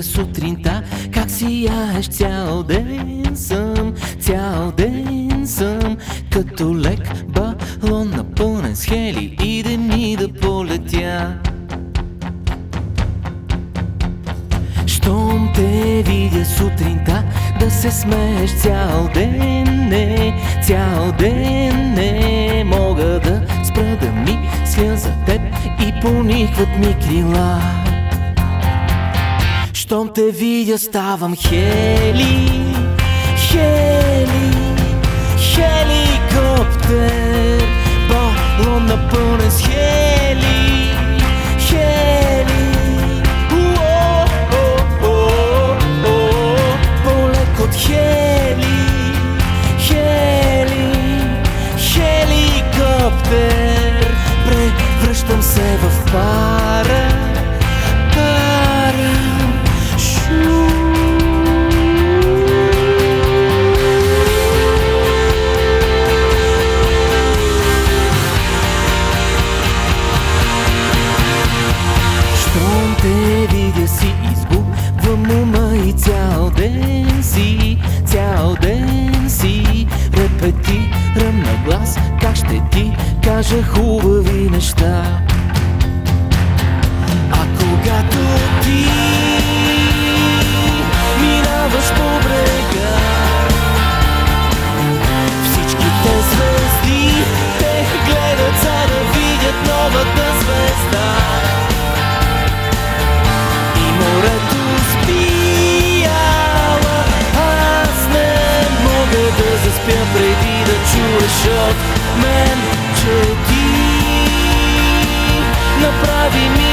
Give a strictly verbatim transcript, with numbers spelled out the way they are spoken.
видя сутринта как сияеш. Цял ден съм, цял ден съм като лек балон напълнен с хели. Иде ми да полетя. Щом те видя сутринта да се смееш цял ден, не, цял ден не мога да спра да мисля за теб и поникват ми крила. Щом те видя ставам хели, хели, хеликоптер, балон напълнен с хели, хели. От хели, хели, хеликоптер, превръщам се в пара, пара, шу. Щом те видя си изгубвам ума и цял ден си, цял ден си репетирам на глас как ще ти кажа хубави неща. А когато ти минаваш по брега, всичките звезди те гледат за да видят новата звезда. И морето спияла, аз не мога да заспя преди да чуеш от мен, че ти направи ми